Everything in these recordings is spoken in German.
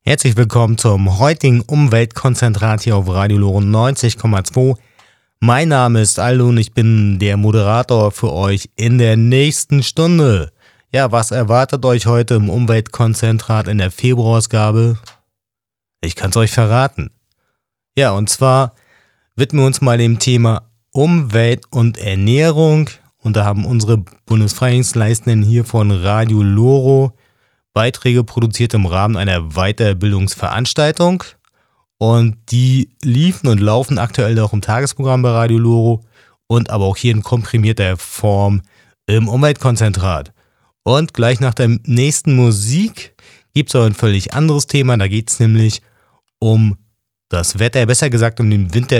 Herzlich willkommen zum heutigen Umweltkonzentrat hier auf Radio Lore 90,2. Mein Name ist Aldo und ich bin der Moderator für euch in der nächsten Stunde. Ja, was erwartet euch heute im Umweltkonzentrat in der Februarausgabe? Ich kann es euch verraten. Ja, und zwar widmen wir uns mal dem Thema Umwelt und Ernährung. Und da haben unsere Bundesfreiungsleistenden hier von Radio Loro Beiträge produziert im Rahmen einer Weiterbildungsveranstaltung. Und die liefen und laufen aktuell auch im Tagesprogramm bei Radio Loro und aber auch hier in komprimierter Form im Umweltkonzentrat. Und gleich nach der nächsten Musik gibt es auch ein völlig anderes Thema. Da geht es nämlich um das Wetter, besser gesagt um den Winter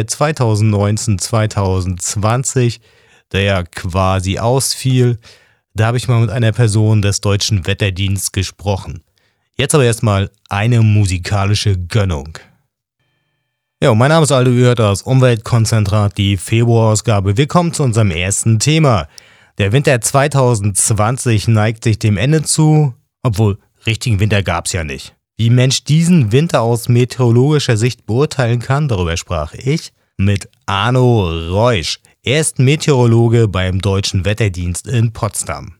2019-2020, der ja quasi ausfiel. Da habe ich mal mit einer Person des Deutschen Wetterdienstes gesprochen. Jetzt aber erstmal eine musikalische Gönnung. Ja, mein Name ist Aldo, ihr hört das Umweltkonzentrat, die Februarausgabe. Wir kommen zu unserem ersten Thema. Der Winter 2020 neigt sich dem Ende zu, obwohl richtigen Winter gab es ja nicht. Wie ein Mensch diesen Winter aus meteorologischer Sicht beurteilen kann, darüber sprach ich mit Arno Reusch. Er ist Meteorologe beim Deutschen Wetterdienst in Potsdam.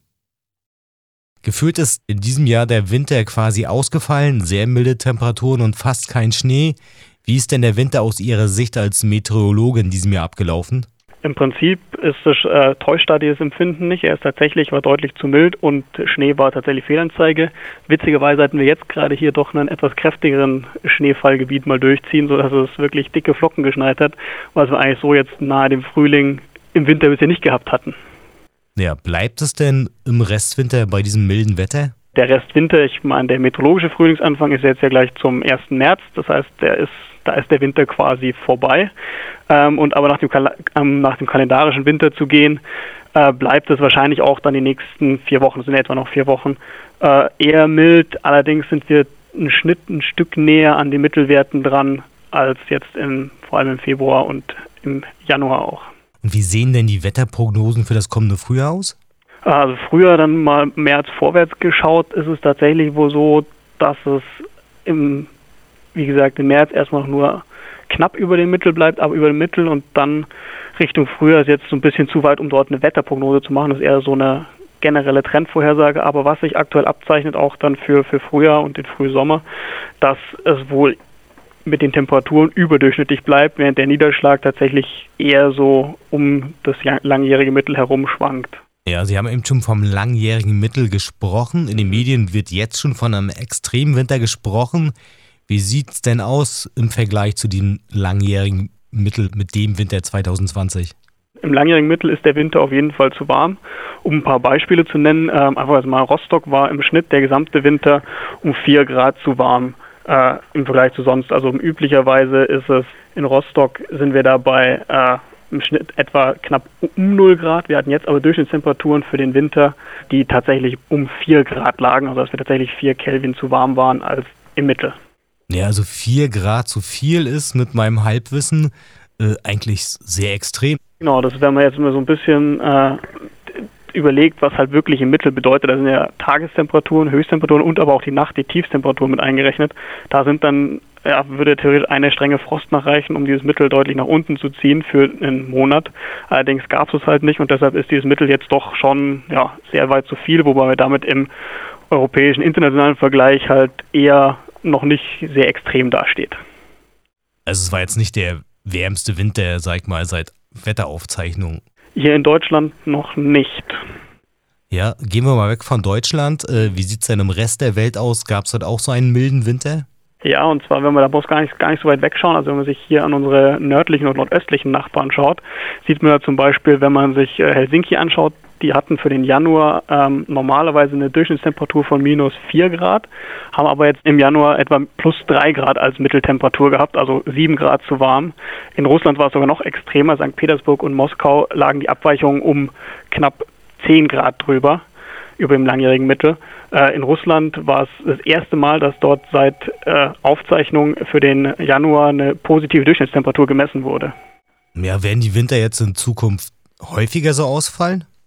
Gefühlt ist in diesem Jahr der Winter quasi ausgefallen, sehr milde Temperaturen und fast kein Schnee. Wie ist denn der Winter aus Ihrer Sicht als Meteorologe in diesem Jahr abgelaufen? Im Prinzip täuscht da dieses Empfinden nicht. Er ist tatsächlich, war deutlich zu mild und Schnee war tatsächlich Fehlanzeige. Witzigerweise hatten wir jetzt gerade hier doch einen etwas kräftigeren Schneefallgebiet mal durchziehen, sodass es wirklich dicke Flocken geschneit hat, was wir eigentlich so jetzt nahe dem Frühling im Winter bisher nicht gehabt hatten. Ja, bleibt es denn im Restwinter bei diesem milden Wetter? Der Restwinter, ich meine, der meteorologische Frühlingsanfang ist jetzt ja gleich zum 1. März, das heißt, da ist der Winter quasi vorbei. Aber nach dem kalendarischen Winter zu gehen, bleibt es wahrscheinlich auch dann die nächsten 4 Wochen, das sind etwa noch 4 Wochen, eher mild. Allerdings sind wir ein Stück näher an den Mittelwerten dran, als jetzt vor allem im Februar und im Januar auch. Und wie sehen denn die Wetterprognosen für das kommende Frühjahr aus? Also früher dann mal März vorwärts geschaut, ist es tatsächlich wohl so, dass es im März erstmal noch nur knapp über dem Mittel bleibt, aber über dem Mittel und dann Richtung Frühjahr ist jetzt so ein bisschen zu weit, um dort eine Wetterprognose zu machen. Das ist eher so eine generelle Trendvorhersage, aber was sich aktuell abzeichnet, auch dann für Frühjahr und den Frühsommer, dass es wohl mit den Temperaturen überdurchschnittlich bleibt, während der Niederschlag tatsächlich eher so um das langjährige Mittel herum schwankt. Ja, Sie haben eben schon vom langjährigen Mittel gesprochen. In den Medien wird jetzt schon von einem Extremwinter gesprochen. Wie sieht es denn aus im Vergleich zu dem langjährigen Mittel mit dem Winter 2020? Im langjährigen Mittel ist der Winter auf jeden Fall zu warm. Um ein paar Beispiele zu nennen, einfach mal Rostock war im Schnitt der gesamte Winter um 4 Grad zu warm im Vergleich zu sonst. Also üblicherweise ist es in Rostock, sind wir dabei im Schnitt etwa knapp um 0 Grad. Wir hatten jetzt aber Durchschnittstemperaturen für den Winter, die tatsächlich um 4 Grad lagen, also dass wir tatsächlich 4 Kelvin zu warm waren als im Mittel. Ja, also 4 Grad zu viel ist mit meinem Halbwissen eigentlich sehr extrem. Genau, das wenn man jetzt mal so ein bisschen überlegt, was halt wirklich im Mittel bedeutet. Da sind ja Tagestemperaturen, Höchsttemperaturen und aber auch die Nacht, die Tiefsttemperaturen mit eingerechnet. Da sind dann würde theoretisch eine strenge Frost nachreichen, um dieses Mittel deutlich nach unten zu ziehen für einen Monat. Allerdings gab es halt nicht und deshalb ist dieses Mittel jetzt doch schon sehr weit zu viel, wobei wir damit im europäischen, internationalen Vergleich halt eher noch nicht sehr extrem dasteht. Also es war jetzt nicht der wärmste Winter, sag mal, seit Wetteraufzeichnungen. Hier in Deutschland noch nicht. Ja, gehen wir mal weg von Deutschland. Wie sieht es denn im Rest der Welt aus? Gab es dort auch so einen milden Winter? Ja, und zwar, wenn man da bloß gar nicht so weit wegschauen, also wenn man sich hier an unsere nördlichen und nordöstlichen Nachbarn schaut, sieht man da zum Beispiel, wenn man sich Helsinki anschaut, die hatten für den Januar normalerweise eine Durchschnittstemperatur von minus 4 Grad, haben aber jetzt im Januar etwa plus 3 Grad als Mitteltemperatur gehabt, also 7 Grad zu warm. In Russland war es sogar noch extremer, St. Petersburg und Moskau lagen die Abweichungen um knapp 10 Grad drüber, über dem langjährigen Mittel. In Russland war es das erste Mal, dass dort seit Aufzeichnung für den Januar eine positive Durchschnittstemperatur gemessen wurde. Ja, werden die Winter jetzt in Zukunft häufiger so ausfallen?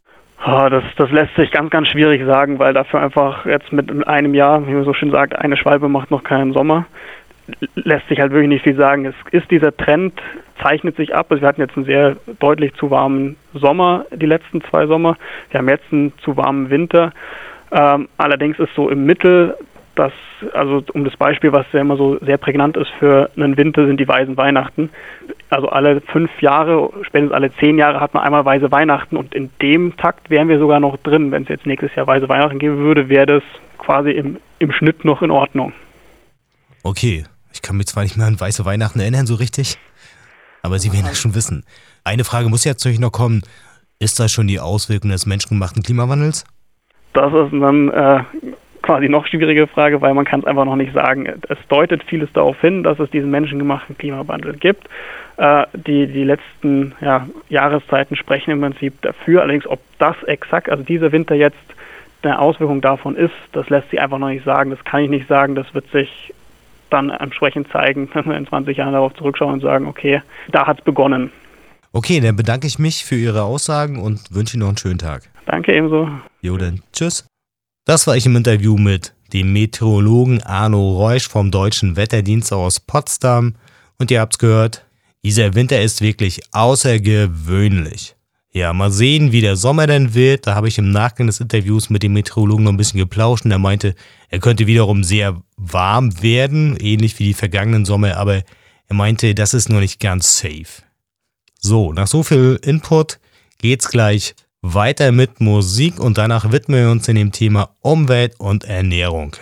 Das lässt sich ganz, ganz schwierig sagen, weil dafür einfach jetzt mit einem Jahr, wie man so schön sagt, eine Schwalbe macht noch keinen Sommer, lässt sich halt wirklich nicht viel sagen. Es ist dieser Trend, zeichnet sich ab. Also wir hatten jetzt einen sehr deutlich zu warmen Sommer, die letzten 2 Sommer. Wir haben jetzt einen zu warmen Winter. Allerdings ist so im Mittel, also um das Beispiel, was ja immer so sehr prägnant ist für einen Winter, sind die weißen Weihnachten. Also alle 5 Jahre, spätestens alle 10 Jahre hat man einmal weiße Weihnachten und in dem Takt wären wir sogar noch drin. Wenn es jetzt nächstes Jahr weiße Weihnachten geben würde, wäre das quasi im Schnitt noch in Ordnung. Okay, ich kann mich zwar nicht mehr an weiße Weihnachten erinnern so richtig, aber Sie werden das schon wissen. Eine Frage muss jetzt natürlich noch kommen, ist das schon die Auswirkung des menschengemachten Klimawandels? Das ist dann quasi noch schwierige Frage, weil man kann es einfach noch nicht sagen. Es deutet vieles darauf hin, dass es diesen menschengemachten Klimawandel gibt. Die letzten Jahreszeiten sprechen im Prinzip dafür. Allerdings, ob das exakt, also dieser Winter jetzt eine Auswirkung davon ist, das lässt sich einfach noch nicht sagen. Das kann ich nicht sagen. Das wird sich dann entsprechend zeigen, wenn wir in 20 Jahren darauf zurückschauen und sagen, okay, da hat es begonnen. Okay, dann bedanke ich mich für Ihre Aussagen und wünsche Ihnen noch einen schönen Tag. Danke ebenso. Jo, dann tschüss. Das war ich im Interview mit dem Meteorologen Arno Reusch vom Deutschen Wetterdienst aus Potsdam. Und ihr habt's gehört, dieser Winter ist wirklich außergewöhnlich. Ja, mal sehen, wie der Sommer denn wird. Da habe ich im Nachgang des Interviews mit dem Meteorologen noch ein bisschen geplauscht und er meinte, er könnte wiederum sehr warm werden, ähnlich wie die vergangenen Sommer, aber er meinte, das ist noch nicht ganz safe. So, nach so viel Input geht's gleich weiter mit Musik und danach widmen wir uns in dem Thema Umwelt und Ernährung.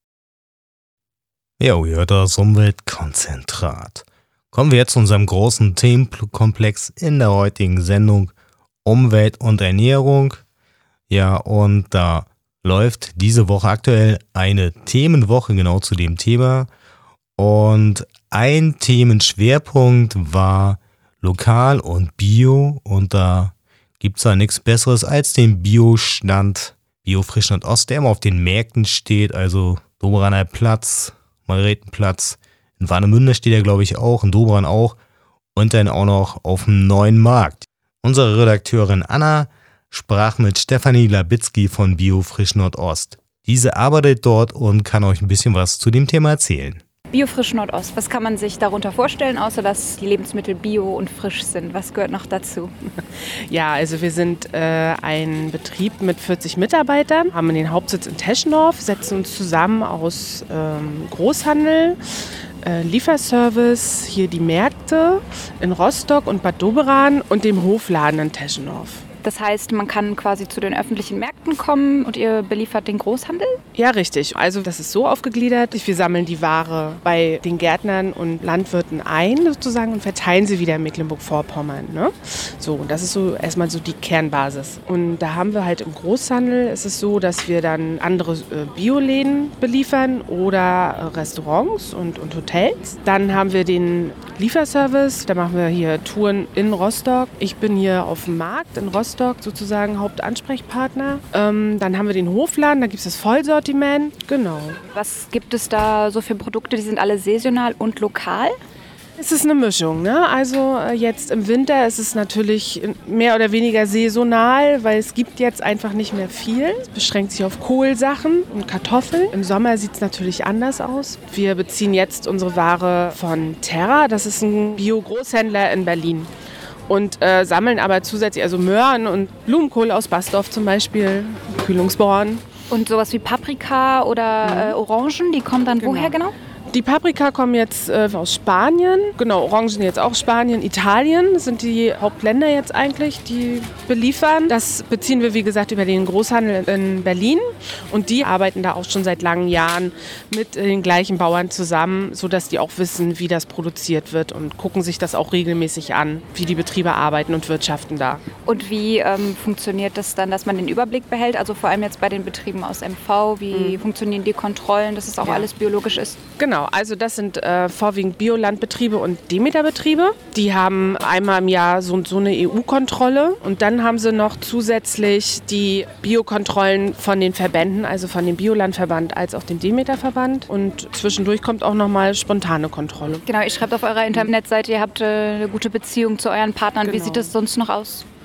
Ja, ihr hört das Umweltkonzentrat. Kommen wir jetzt zu unserem großen Themenkomplex in der heutigen Sendung Umwelt und Ernährung. Ja, und da läuft diese Woche aktuell eine Themenwoche genau zu dem Thema. Und ein Themenschwerpunkt war lokal und bio und da gibt es da nichts Besseres als den Biostand Bio-Frischland Ost, der immer auf den Märkten steht, also Doberanner Platz, Margaretenplatz, in Warnemünde steht er glaube ich auch, in Dobran auch und dann auch noch auf dem Neuen Markt. Unsere Redakteurin Anna sprach mit Stefanie Labitzky von Bio-Frisch Nordost. Diese arbeitet dort und kann euch ein bisschen was zu dem Thema erzählen. Bio-Frisch Nordost, was kann man sich darunter vorstellen, außer dass die Lebensmittel bio und frisch sind? Was gehört noch dazu? Ja, also wir sind ein Betrieb mit 40 Mitarbeitern, haben den Hauptsitz in Teschendorf, setzen uns zusammen aus Großhandel, Lieferservice, hier die Märkte in Rostock und Bad Doberan und dem Hofladen in Teschendorf. Das heißt, man kann quasi zu den öffentlichen Märkten kommen und ihr beliefert den Großhandel? Ja, richtig. Also das ist so aufgegliedert. Wir sammeln die Ware bei den Gärtnern und Landwirten ein sozusagen und verteilen sie wieder in Mecklenburg-Vorpommern. Ne? So, und das ist so erstmal so die Kernbasis. Und da haben wir halt im Großhandel, ist es so, dass wir dann andere Bioläden beliefern oder Restaurants und Hotels. Dann haben wir den Lieferservice, da machen wir hier Touren in Rostock. Ich bin hier auf dem Markt in Rostock sozusagen Hauptansprechpartner. Dann haben wir den Hofladen, da gibt es das Vollsortiment. Genau. Was gibt es da so für Produkte, die sind alle saisonal und lokal? Es ist eine Mischung, ne? Also jetzt im Winter ist es natürlich mehr oder weniger saisonal, weil es gibt jetzt einfach nicht mehr viel. Es beschränkt sich auf Kohlsachen und Kartoffeln. Im Sommer sieht es natürlich anders aus. Wir beziehen jetzt unsere Ware von Terra, das ist ein Bio-Großhändler in Berlin. Und sammeln aber zusätzlich also Möhren und Blumenkohl aus Basdorf zum Beispiel, Kühlungsborn. Und sowas wie Paprika oder Orangen, die kommen dann woher genau? Die Paprika kommen jetzt aus Spanien, genau, Orangen jetzt auch Spanien, Italien, das sind die Hauptländer jetzt eigentlich, die beliefern. Das beziehen wir, wie gesagt, über den Großhandel in Berlin und die arbeiten da auch schon seit langen Jahren mit den gleichen Bauern zusammen, sodass die auch wissen, wie das produziert wird und gucken sich das auch regelmäßig an, wie die Betriebe arbeiten und wirtschaften da. Und wie funktioniert das dann, dass man den Überblick behält, also vor allem jetzt bei den Betrieben aus MV, wie funktionieren die Kontrollen, dass es auch alles biologisch ist? Genau, also das sind vorwiegend Biolandbetriebe und Demeterbetriebe. Die haben einmal im Jahr so eine EU-Kontrolle und dann haben sie noch zusätzlich die Biokontrollen von den Verbänden, also von dem Biolandverband als auch dem Demeterverband und zwischendurch kommt auch nochmal spontane Kontrolle. Genau, ihr schreibt auf eurer Internetseite, ihr habt eine gute Beziehung zu euren Partnern. Genau. Wie sieht das sonst noch aus?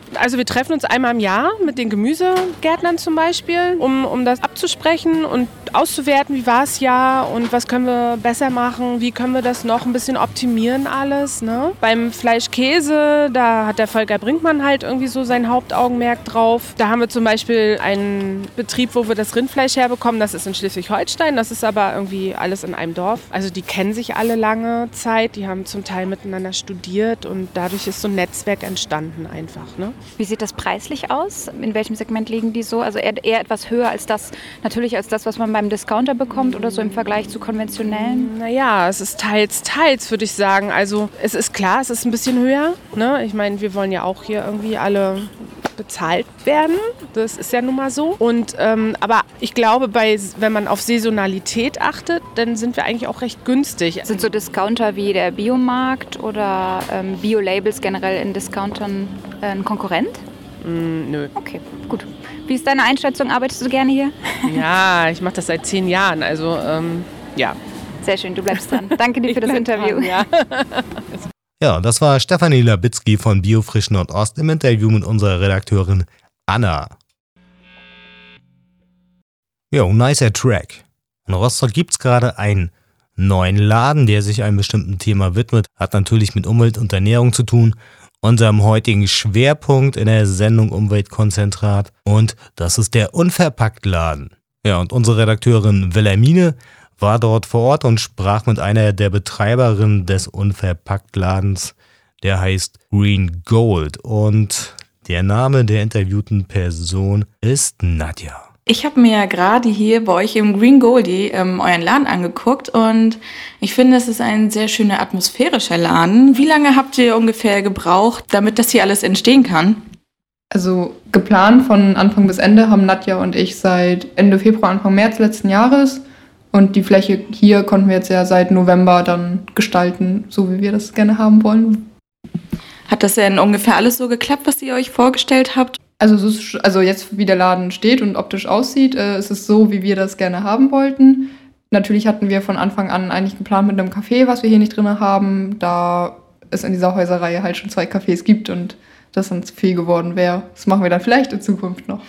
Also wir treffen uns einmal im Jahr mit den Gemüsegärtnern zum Beispiel, um das abzusprechen und auszuwerten, wie war das Jahr und was können wir besser machen, wie können wir das noch ein bisschen optimieren alles. Ne? Beim Fleisch-Käse, da hat der Volker Brinkmann halt irgendwie so sein Hauptaugenmerk drauf. Da haben wir zum Beispiel einen Betrieb, wo wir das Rindfleisch herbekommen, das ist in Schleswig-Holstein, das ist aber irgendwie alles in einem Dorf. Also die kennen sich alle lange Zeit, die haben zum Teil miteinander studiert und dadurch ist so ein Netzwerk entstanden einfach. Ne? Wie sieht das preislich aus? In welchem Segment liegen die so? Also eher etwas höher als das, natürlich als das, was man beim Discounter bekommt oder so im Vergleich zu konventionellen? Naja, es ist teils, würde ich sagen. Also es ist klar, es ist ein bisschen höher. Ne? Ich meine, wir wollen ja auch hier irgendwie alle bezahlt werden. Das ist ja nun mal so. Und, aber ich glaube, wenn man auf Saisonalität achtet, dann sind wir eigentlich auch recht günstig. Sind so Discounter wie der Biomarkt oder Bio-Labels generell in Discountern ein Konkurrent? Nö. Okay, gut. Wie ist deine Einschätzung? Arbeitest du gerne hier? Ja, ich mache das seit 10 Jahren. Also, ja. Sehr schön, du bleibst dran. Danke dir für das Interview. Dran, ja. Ja, das war Stefanie Labitzky von Biofrisch Nordost im Interview mit unserer Redakteurin Anna. Jo, nicer Track. In Rostock gibt's gerade einen neuen Laden, der sich einem bestimmten Thema widmet. Hat natürlich mit Umwelt und Ernährung zu tun. Unserem heutigen Schwerpunkt in der Sendung Umweltkonzentrat. Und das ist der Unverpacktladen. Ja, und unsere Redakteurin Wilhelmine war dort vor Ort und sprach mit einer der Betreiberinnen des Unverpacktladens. Der heißt Green Gold. Und der Name der interviewten Person ist Nadja. Ich habe mir ja gerade hier bei euch im Green Goldie euren Laden angeguckt und ich finde, es ist ein sehr schöner atmosphärischer Laden. Wie lange habt ihr ungefähr gebraucht, damit das hier alles entstehen kann? Also geplant von Anfang bis Ende haben Nadja und ich seit Ende Februar, Anfang März letzten Jahres. Und die Fläche hier konnten wir jetzt ja seit November dann gestalten, so wie wir das gerne haben wollen. Hat das denn ungefähr alles so geklappt, was ihr euch vorgestellt habt? Also jetzt, wie der Laden steht und optisch aussieht, ist es so, wie wir das gerne haben wollten. Natürlich hatten wir von Anfang an eigentlich geplant mit einem Café, was wir hier nicht drin haben, da es in dieser Häuserreihe halt schon 2 Cafés gibt und das dann zu viel geworden wäre. Das machen wir dann vielleicht in Zukunft noch.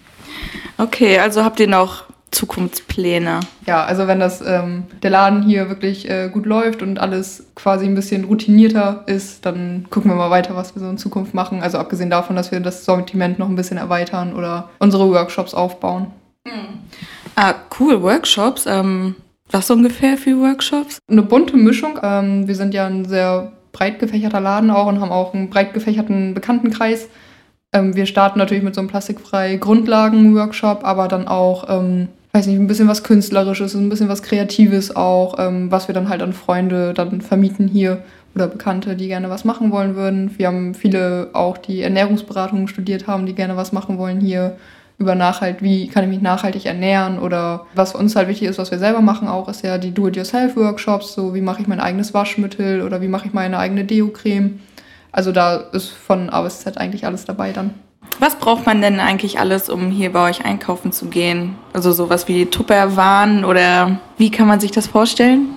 Okay, also habt ihr noch Zukunftspläne? Ja, also wenn der Laden hier wirklich gut läuft und alles quasi ein bisschen routinierter ist, dann gucken wir mal weiter, was wir so in Zukunft machen. Also abgesehen davon, dass wir das Sortiment noch ein bisschen erweitern oder unsere Workshops aufbauen. Ah, cool, Workshops. Was ungefähr für Workshops? Eine bunte Mischung. Wir sind ja ein sehr breit gefächerter Laden auch und haben auch einen breit gefächerten Bekanntenkreis. Wir starten natürlich mit so einem plastikfrei Grundlagen-Workshop, aber dann auch ein bisschen was Künstlerisches, ein bisschen was Kreatives auch, was wir dann halt an Freunde dann vermieten hier oder Bekannte, die gerne was machen wollen würden. Wir haben viele auch, die Ernährungsberatung studiert haben, die gerne was machen wollen hier über wie kann ich mich nachhaltig ernähren oder was für uns halt wichtig ist, was wir selber machen auch, ist ja die Do-it-yourself-Workshops, so wie mache ich mein eigenes Waschmittel oder wie mache ich meine eigene Deo-Creme. Also da ist von A bis Z eigentlich alles dabei dann. Was braucht man denn eigentlich alles, um hier bei euch einkaufen zu gehen? Also sowas wie Tupperwaren oder wie kann man sich das vorstellen?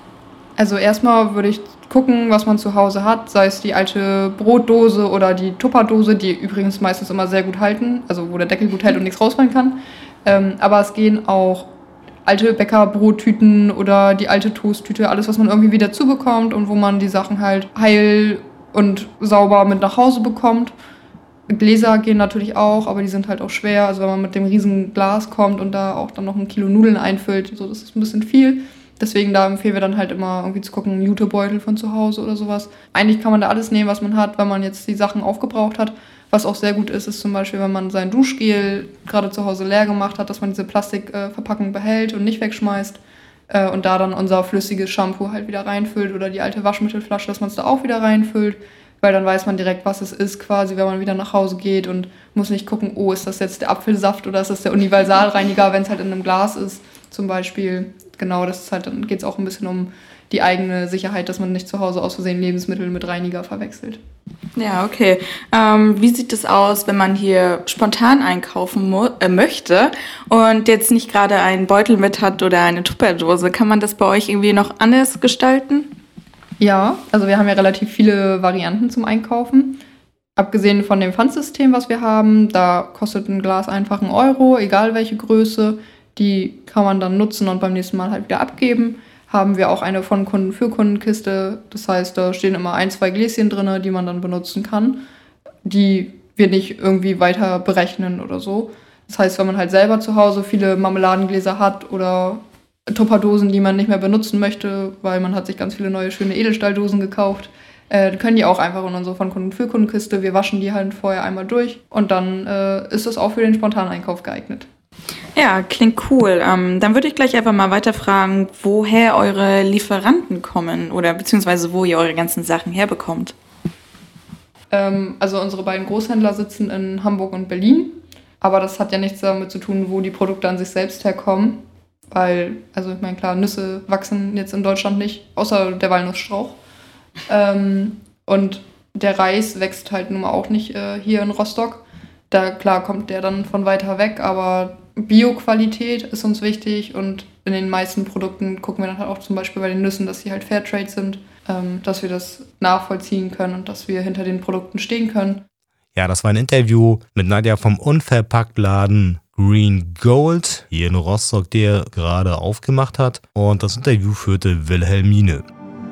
Also erstmal würde ich gucken, was man zu Hause hat, sei es die alte Brotdose oder die Tupperdose, die übrigens meistens immer sehr gut halten, also wo der Deckel gut hält und nichts rausfallen kann. Aber es gehen auch alte Bäckerbrottüten oder die alte Toasttüte, alles, was man irgendwie wieder zubekommt und wo man die Sachen halt heil und sauber mit nach Hause bekommt. Gläser gehen natürlich auch, aber die sind halt auch schwer. Also wenn man mit dem riesen Glas kommt und da auch dann noch 1 Kilo Nudeln einfüllt, so, das ist ein bisschen viel. Deswegen da empfehlen wir dann halt immer irgendwie zu gucken, Jutebeutel von zu Hause oder sowas. Eigentlich kann man da alles nehmen, was man hat, wenn man jetzt die Sachen aufgebraucht hat. Was auch sehr gut ist, ist zum Beispiel, wenn man sein Duschgel gerade zu Hause leer gemacht hat, dass man diese Plastikverpackung behält und nicht wegschmeißt. Und da dann unser flüssiges Shampoo halt wieder reinfüllt oder die alte Waschmittelflasche, dass man es da auch wieder reinfüllt. Weil dann weiß man direkt, was es ist quasi, wenn man wieder nach Hause geht und muss nicht gucken, oh, ist das jetzt der Apfelsaft oder ist das der Universalreiniger, wenn es halt in einem Glas ist zum Beispiel. Genau, das ist halt, dann geht es auch ein bisschen um die eigene Sicherheit, dass man nicht zu Hause aus Versehen Lebensmittel mit Reiniger verwechselt. Ja, okay. Wie sieht es aus, wenn man hier spontan einkaufen möchte und jetzt nicht gerade einen Beutel mit hat oder eine Tupperdose? Kann man das bei euch irgendwie noch anders gestalten? Ja, also wir haben ja relativ viele Varianten zum Einkaufen. Abgesehen von dem Pfandsystem, was wir haben, da kostet ein Glas einfach 1 Euro, egal welche Größe. Die kann man dann nutzen und beim nächsten Mal halt wieder abgeben. Haben wir auch eine von Kunden für Kundenkiste. Das heißt, da stehen immer 1, 2 Gläschen drin, die man dann benutzen kann, die wir nicht irgendwie weiter berechnen oder so. Das heißt, wenn man halt selber zu Hause viele Marmeladengläser hat oder Tupperdosen, die man nicht mehr benutzen möchte, weil man hat sich ganz viele neue schöne Edelstahldosen gekauft, können die auch einfach in unsere von Kunden für Kundenkiste. Wir waschen die halt vorher einmal durch und dann ist das auch für den Spontaneinkauf geeignet. Ja, klingt cool. Dann würde ich gleich einfach mal weiterfragen, woher eure Lieferanten kommen oder beziehungsweise wo ihr eure ganzen Sachen herbekommt. Also unsere beiden Großhändler sitzen in Hamburg und Berlin, aber das hat ja nichts damit zu tun, wo die Produkte an sich selbst herkommen, weil, also ich meine, klar, Nüsse wachsen jetzt in Deutschland nicht, außer der Walnussstrauch. Und der Reis wächst halt nun mal auch nicht hier in Rostock. Da, klar, kommt der dann von weiter weg, aber Bio-Qualität ist uns wichtig und in den meisten Produkten gucken wir dann halt auch zum Beispiel bei den Nüssen, dass sie halt Fairtrade sind, dass wir das nachvollziehen können und dass wir hinter den Produkten stehen können. Ja, das war ein Interview mit Nadja vom Unverpacktladen Green Gold hier in Rostock, der gerade aufgemacht hat. Und das Interview führte Wilhelmine.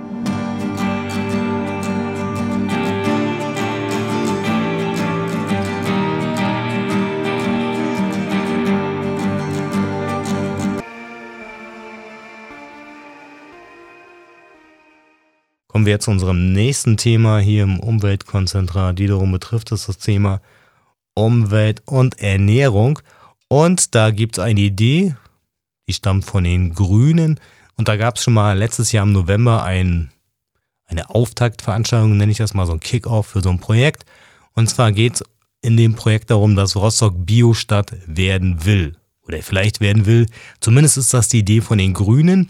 Kommen wir jetzt zu unserem nächsten Thema hier im Umweltkonzentrat. Wiederum betrifft es das Thema Umwelt und Ernährung. Und da gibt es eine Idee, die stammt von den Grünen. Und da gab es schon mal letztes Jahr im November eine Auftaktveranstaltung, nenne ich das mal, so ein Kick-Off für so ein Projekt. Und zwar geht es in dem Projekt darum, dass Rostock Biostadt werden will. Oder vielleicht werden will. Zumindest ist das die Idee von den Grünen.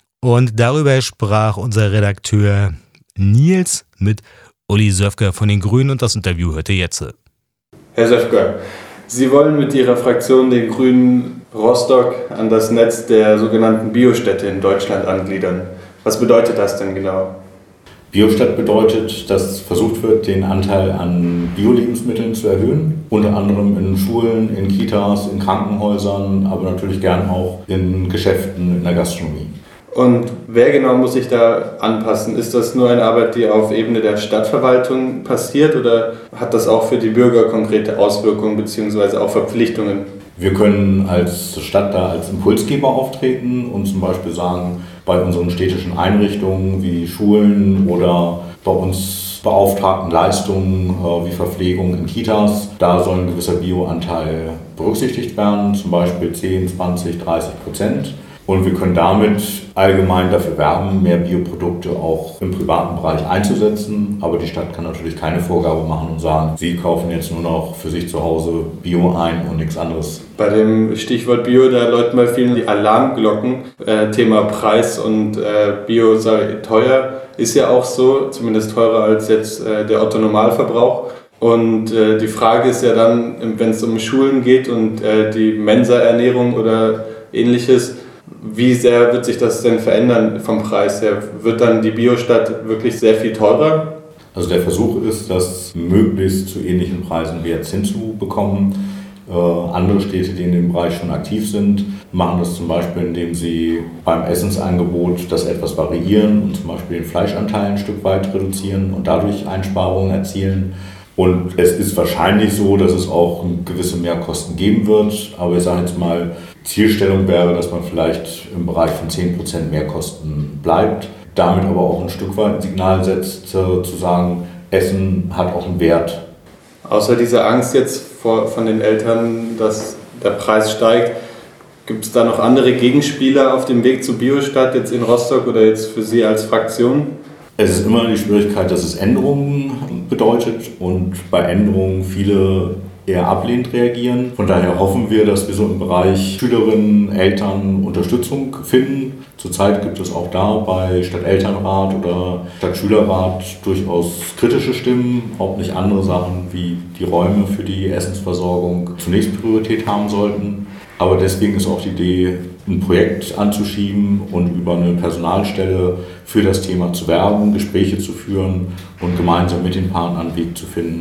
Und darüber sprach unser Redakteur Nils mit Uli Söfker von den Grünen und das Interview hört ihr jetzt. Herr Söfker, Sie wollen mit Ihrer Fraktion den Grünen Rostock an das Netz der sogenannten Biostädte in Deutschland angliedern. Was bedeutet das denn genau? Biostadt bedeutet, dass versucht wird, den Anteil an Bio-Lebensmitteln zu erhöhen. Unter anderem in Schulen, in Kitas, in Krankenhäusern, aber natürlich gern auch in Geschäften, in der Gastronomie. Und wer genau muss sich da anpassen? Ist das nur eine Arbeit, die auf Ebene der Stadtverwaltung passiert oder hat das auch für die Bürger konkrete Auswirkungen bzw. auch Verpflichtungen? Wir können als Stadt da als Impulsgeber auftreten und zum Beispiel sagen, bei unseren städtischen Einrichtungen wie Schulen oder bei uns beauftragten Leistungen wie Verpflegung in Kitas, da soll ein gewisser Bioanteil berücksichtigt werden, zum Beispiel 10, 20, 30%. Und wir können damit allgemein dafür werben, mehr Bioprodukte auch im privaten Bereich einzusetzen. Aber die Stadt kann natürlich keine Vorgabe machen und sagen, Sie kaufen jetzt nur noch für sich zu Hause Bio ein und nichts anderes. Bei dem Stichwort Bio, da läuten mal vielen die Alarmglocken. Thema Preis und Bio sei teuer. Ist ja auch so, zumindest teurer als jetzt der Otto-Normalverbrauch. Und die Frage ist ja dann, wenn es um Schulen geht und die Mensa-Ernährung oder ähnliches, wie sehr wird sich das denn verändern vom Preis her? Wird dann die Biostadt wirklich sehr viel teurer? Also der Versuch ist, das möglichst zu ähnlichen Preisen wie jetzt hinzubekommen. Andere Städte, die in dem Bereich schon aktiv sind, machen das zum Beispiel, indem sie beim Essensangebot das etwas variieren und zum Beispiel den Fleischanteil ein Stück weit reduzieren und dadurch Einsparungen erzielen. Und es ist wahrscheinlich so, dass es auch gewisse Mehrkosten geben wird. Aber ich sage jetzt mal, Zielstellung wäre, dass man vielleicht im Bereich von 10% Mehrkosten bleibt. Damit aber auch ein Stück weit ein Signal setzt, zu sagen, Essen hat auch einen Wert. Außer dieser Angst jetzt von den Eltern, dass der Preis steigt, gibt es da noch andere Gegenspieler auf dem Weg zur Biostadt, jetzt in Rostock oder jetzt für Sie als Fraktion? Es ist immer die Schwierigkeit, dass es Änderungen bedeutet und bei Änderungen viele eher ablehnend reagieren. Von daher hoffen wir, dass wir so im Bereich Schülerinnen, Eltern Unterstützung finden. Zurzeit gibt es auch da bei Stadtelternrat oder Stadtschülerrat durchaus kritische Stimmen, ob nicht andere Sachen wie die Räume für die Essensversorgung zunächst Priorität haben sollten. Aber deswegen ist auch die Idee, ein Projekt anzuschieben und über eine Personalstelle für das Thema zu werben, Gespräche zu führen und gemeinsam mit den Partnern einen Weg zu finden,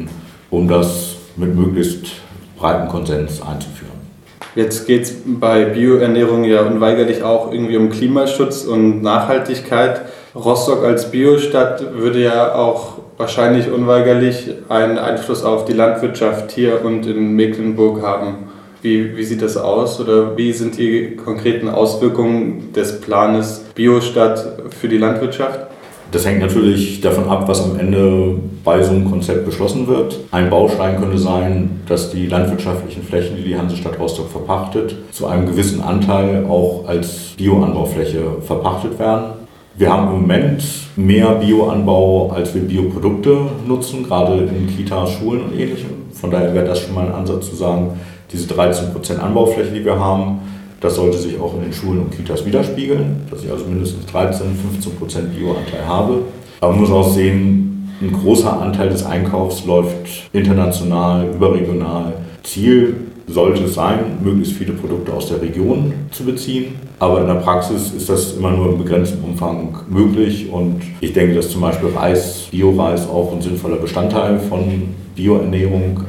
um das mit möglichst breiten Konsens einzuführen. Jetzt geht es bei Bioernährung ja unweigerlich auch irgendwie um Klimaschutz und Nachhaltigkeit. Rostock als Biostadt würde ja auch wahrscheinlich unweigerlich einen Einfluss auf die Landwirtschaft hier und in Mecklenburg haben. Wie sieht das aus oder wie sind die konkreten Auswirkungen des Planes Biostadt für die Landwirtschaft? Das hängt natürlich davon ab, was am Ende bei so einem Konzept beschlossen wird. Ein Baustein könnte sein, dass die landwirtschaftlichen Flächen, die die Hansestadt Rostock verpachtet, zu einem gewissen Anteil auch als Bioanbaufläche verpachtet werden. Wir haben im Moment mehr Bioanbau, als wir Bioprodukte nutzen, gerade in Kitas, Schulen und Ähnlichem. Von daher wäre das schon mal ein Ansatz zu sagen, diese 13% Anbaufläche, die wir haben, das sollte sich auch in den Schulen und Kitas widerspiegeln, dass ich also mindestens 13-15% Bioanteil habe. Aber man muss auch sehen, ein großer Anteil des Einkaufs läuft international, überregional. Ziel sollte es sein, möglichst viele Produkte aus der Region zu beziehen. Aber in der Praxis ist das immer nur im begrenzten Umfang möglich. Und ich denke, dass zum Beispiel Bioreis auch ein sinnvoller Bestandteil von Bioernährung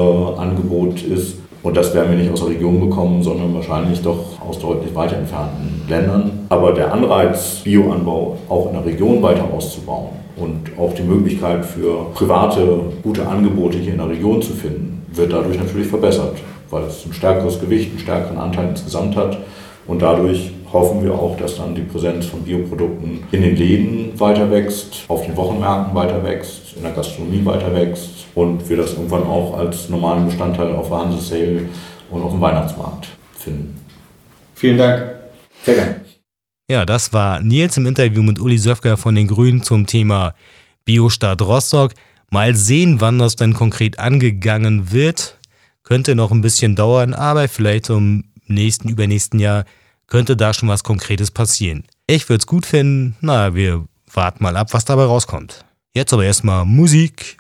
Angebot ist. Und das werden wir nicht aus der Region bekommen, sondern wahrscheinlich doch aus deutlich weiter entfernten Ländern. Aber der Anreiz, Bioanbau auch in der Region weiter auszubauen und auch die Möglichkeit für private, gute Angebote hier in der Region zu finden, wird dadurch natürlich verbessert, weil es ein stärkeres Gewicht, einen stärkeren Anteil insgesamt hat. Und dadurch hoffen wir auch, dass dann die Präsenz von Bioprodukten in den Läden weiter wächst, auf den Wochenmärkten weiter wächst, in der Gastronomie weiter wächst und wir das irgendwann auch als normalen Bestandteil auf der Hanse-Sale und auf dem Weihnachtsmarkt finden. Vielen Dank. Sehr gerne. Ja, das war Nils im Interview mit Uli Söfker von den Grünen zum Thema Biostadt Rostock. Mal sehen, wann das dann konkret angegangen wird. Könnte noch ein bisschen dauern, aber vielleicht im übernächsten Jahr könnte da schon was Konkretes passieren. Ich würde es gut finden. Na, wir warten mal ab, was dabei rauskommt. Jetzt aber erstmal Musik.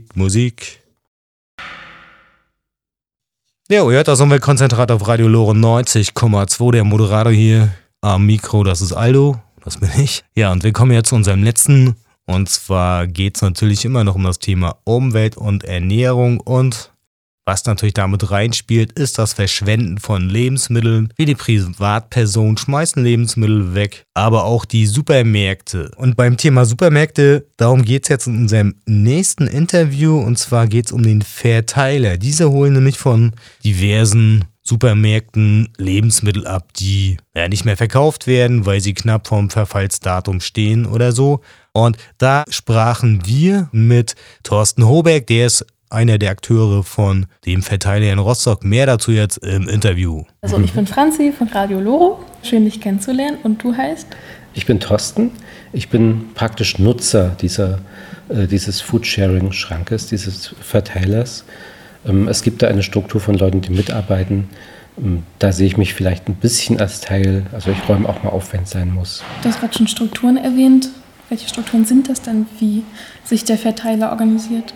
Ja, ihr hört das Umweltkonzentrat auf Radio Loren 90,2. Der Moderator hier am Mikro, das ist Aldo, das bin ich. Ja, und wir kommen jetzt zu unserem letzten. Und zwar geht es natürlich immer noch um das Thema Umwelt und Ernährung. Und was natürlich damit reinspielt, ist das Verschwenden von Lebensmitteln. Viele Privatpersonen schmeißen Lebensmittel weg, aber auch die Supermärkte. Und beim Thema Supermärkte, darum geht es jetzt in unserem nächsten Interview. Und zwar geht es um den Verteiler. Diese holen nämlich von diversen Supermärkten Lebensmittel ab, die nicht mehr verkauft werden, weil sie knapp vorm Verfallsdatum stehen oder so. Und da sprachen wir mit Thorsten Hoberg, der ist einer der Akteure von dem Verteiler in Rostock. Mehr dazu jetzt im Interview. Also ich bin Franzi von Radio Loro. Schön, dich kennenzulernen. Und du heißt? Ich bin Thorsten. Ich bin praktisch Nutzer dieses Foodsharing-Schrankes, dieses Verteilers. Es gibt da eine Struktur von Leuten, die mitarbeiten. Da sehe ich mich vielleicht ein bisschen als Teil. Also ich räume auch mal auf, wenn es sein muss. Du hast gerade schon Strukturen erwähnt. Welche Strukturen sind das denn, wie sich der Verteiler organisiert?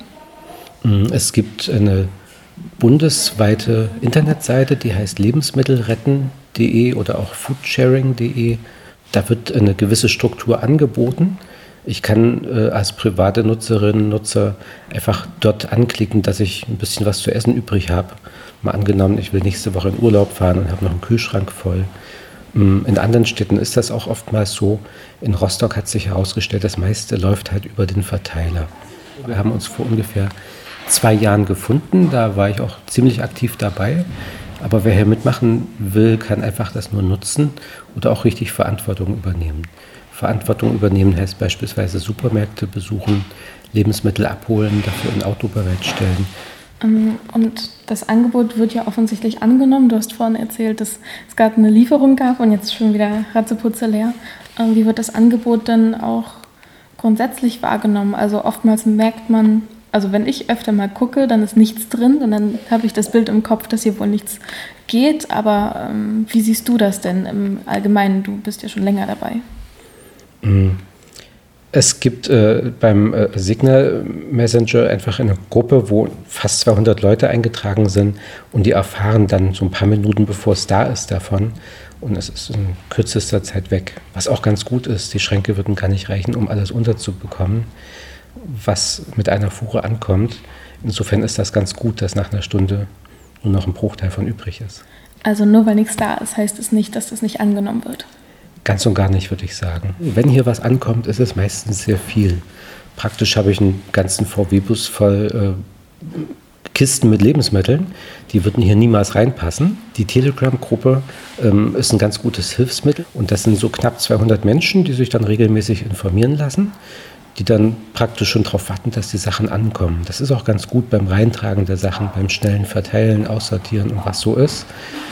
Es gibt eine bundesweite Internetseite, die heißt lebensmittelretten.de oder auch foodsharing.de. Da wird eine gewisse Struktur angeboten. Ich kann als private Nutzerinnen und Nutzer einfach dort anklicken, dass ich ein bisschen was zu essen übrig habe. Mal angenommen, ich will nächste Woche in Urlaub fahren und habe noch einen Kühlschrank voll. In anderen Städten ist das auch oftmals so. In Rostock hat sich herausgestellt, das meiste läuft halt über den Verteiler. Wir haben uns vor ungefähr 2 Jahren gefunden, da war ich auch ziemlich aktiv dabei. Aber wer hier mitmachen will, kann einfach das nur nutzen oder auch richtig Verantwortung übernehmen. Verantwortung übernehmen heißt beispielsweise Supermärkte besuchen, Lebensmittel abholen, dafür ein Auto bereitstellen. Und das Angebot wird ja offensichtlich angenommen. Du hast vorhin erzählt, dass es gerade eine Lieferung gab und jetzt schon wieder Ratzeputze leer. Wie wird das Angebot denn auch grundsätzlich wahrgenommen? Also oftmals merkt man, also wenn ich öfter mal gucke, dann ist nichts drin und dann habe ich das Bild im Kopf, dass hier wohl nichts geht. Aber wie siehst du das denn im Allgemeinen? Du bist ja schon länger dabei. Es gibt beim Signal Messenger einfach eine Gruppe, wo fast 200 Leute eingetragen sind und die erfahren dann so ein paar Minuten, bevor es da ist, davon. Und es ist in kürzester Zeit weg. Was auch ganz gut ist, die Schränke würden gar nicht reichen, um alles unterzubekommen, was mit einer Fuhre ankommt. Insofern ist das ganz gut, dass nach einer Stunde nur noch ein Bruchteil von übrig ist. Also nur weil nichts da ist, heißt es nicht, dass das nicht angenommen wird? Ganz und gar nicht, würde ich sagen. Wenn hier was ankommt, ist es meistens sehr viel. Praktisch habe ich einen ganzen VW-Bus voll Kisten mit Lebensmitteln. Die würden hier niemals reinpassen. Die Telegram-Gruppe ist ein ganz gutes Hilfsmittel. Und das sind so knapp 200 Menschen, die sich dann regelmäßig informieren lassen, die dann praktisch schon darauf warten, dass die Sachen ankommen. Das ist auch ganz gut beim Reintragen der Sachen, beim schnellen Verteilen, Aussortieren und was so ist.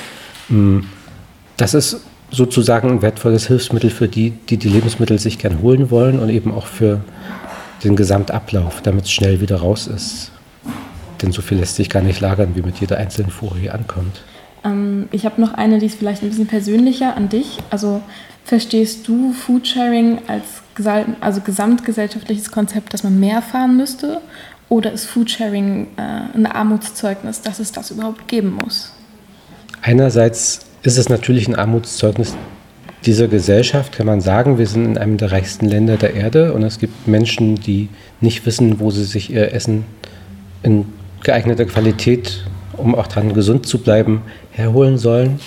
Das ist sozusagen ein wertvolles Hilfsmittel für die Lebensmittel sich gern holen wollen und eben auch für den Gesamtablauf, damit es schnell wieder raus ist. Denn so viel lässt sich gar nicht lagern, wie mit jeder einzelnen Fuhre hier ankommt. Ich habe noch eine, die ist vielleicht ein bisschen persönlicher an dich. Also verstehst du Foodsharing als gesamtgesellschaftliches Konzept, dass man mehr fahren müsste? Oder ist Foodsharing ein Armutszeugnis, dass es das überhaupt geben muss? Einerseits ist es natürlich ein Armutszeugnis dieser Gesellschaft, kann man sagen. Wir sind in einem der reichsten Länder der Erde und es gibt Menschen, die nicht wissen, wo sie sich ihr Essen in geeigneter Qualität, um auch dran gesund zu bleiben, herholen sollen.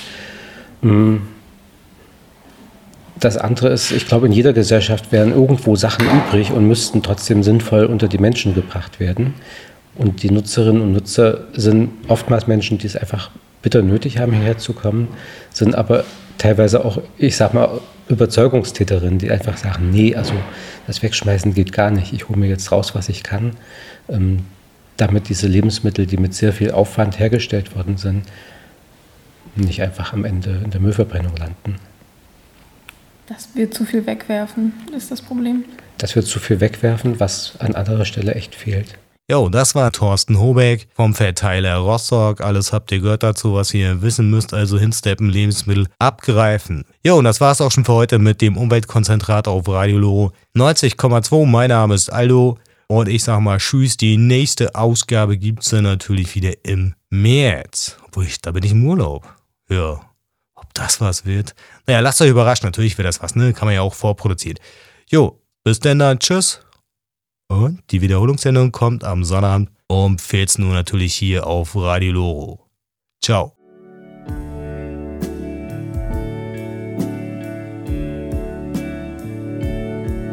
Das andere ist, ich glaube, in jeder Gesellschaft wären irgendwo Sachen übrig und müssten trotzdem sinnvoll unter die Menschen gebracht werden. Und die Nutzerinnen und Nutzer sind oftmals Menschen, die es einfach bitter nötig haben, hierher zu kommen, sind aber teilweise auch, ich sag mal, Überzeugungstäterinnen, die einfach sagen, nee, also das Wegschmeißen geht gar nicht, ich hole mir jetzt raus, was ich kann, damit diese Lebensmittel, die mit sehr viel Aufwand hergestellt worden sind, nicht einfach am Ende in der Müllverbrennung landen. Dass wir zu viel wegwerfen, ist das Problem. Dass wir zu viel wegwerfen, was an anderer Stelle echt fehlt. Jo, das war Thorsten Hobeck vom Verteiler Rostock. Alles habt ihr gehört dazu, was ihr wissen müsst. Also hinsteppen, Lebensmittel abgreifen. Jo, und das war's auch schon für heute mit dem Umweltkonzentrat auf Radio Loro 90,2. Mein Name ist Aldo und ich sag mal tschüss. Die nächste Ausgabe gibt's dann natürlich wieder im März. Obwohl, da bin ich im Urlaub. Ja, ob das was wird? Naja, lasst euch überraschen. Natürlich wird das was, ne? Kann man ja auch vorproduzieren. Jo, bis dann, tschüss. Und die Wiederholungssendung kommt am Sonnabend um 14 Uhr natürlich hier auf Radio Loro. Ciao.